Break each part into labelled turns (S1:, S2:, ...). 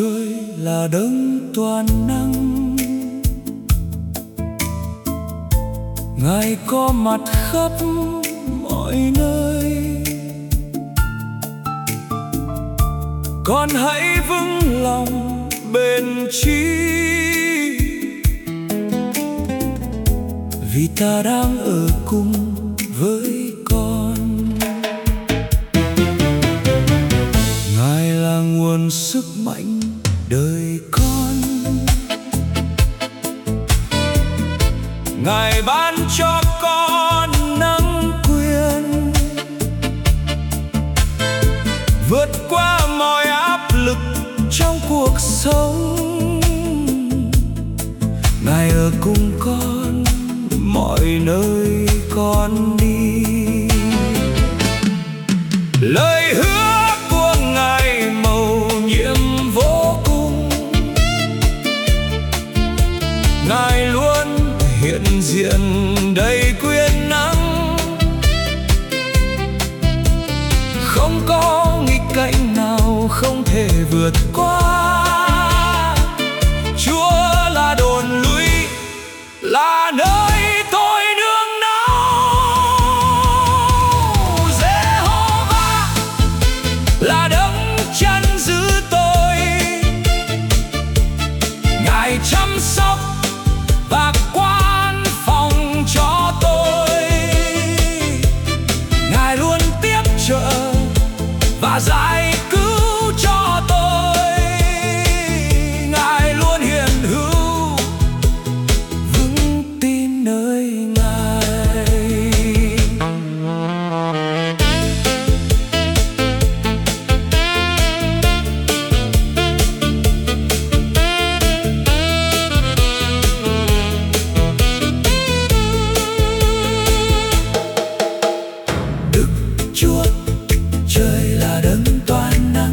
S1: trời là đấng toàn năng. Ngài có mặt khắp mọi nơi. Con hãy vững lòng bền chí, vì ta đang ở cùng với con. Ngài là nguồn sức mạnh đời con. Ngài ban cho con năng quyền vượt qua mọi áp lực trong cuộc sống. Ngài ở cùng con mọi nơi con đi. Lời hứa của Ngài mầu nhiệm vô cùng. Ngài luôn hiện diện đầy quyền năng. Không có nghịch cảnh nào không thể vượt qua. Chúa là đồn lũy, là nơi tôi nương náu. Giê-hô-va là đấng chăn giữ tôi. Ngài chăm sóc và quan phòng cho tôi. Ngài luôn tiếp trợ và giải cứu cho tôi. Ngài luôn hiện hữu, vững tin nơi Ngài. Đức Chúa trời là đấng toàn năng.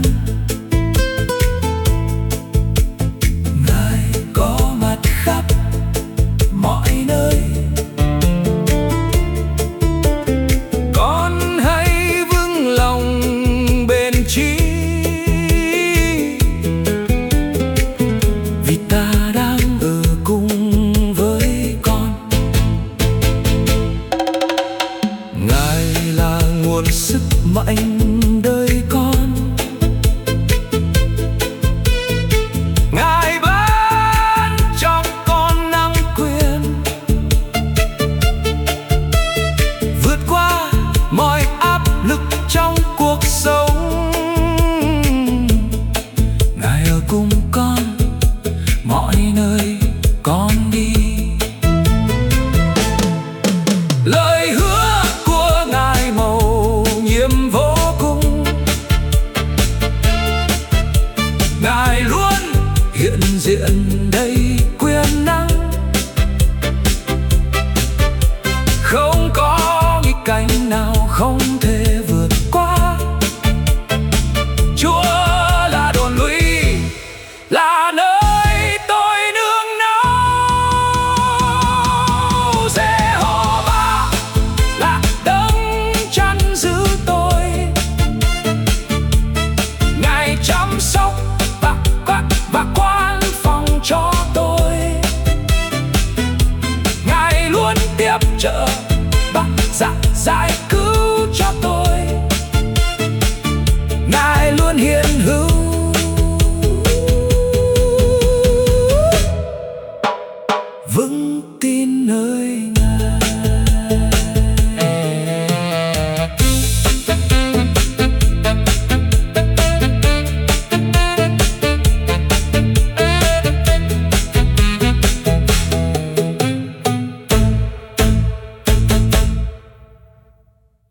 S1: Ngài có mặt khắp mọi nơi. Con hãy vững lòng bền chí, vì ta đang ở cùng với con. Ngài là nguồn sức mạnh đời con. Ngài ban cho con năng quyền vượt qua mọi áp lực trong cuộc sống. Ngài ở cùng con mọi nơi con đi. Lời hứa của Ngài mầu nhiệm vô cùng. Ngài luôn hiện diện đầy quyền năng. Không có nghịch cảnh nào không thể vượt qua. Chúa là đồn lũy, là nơi tôi nương náu. Giê-hô-va là đấng chăn giữ tôi. Ngài chăm sóc và quan phòng cho tôi. Ngài luôn tiếp trợ và giải cứu cho tôi. Ngài luôn hiện hữu,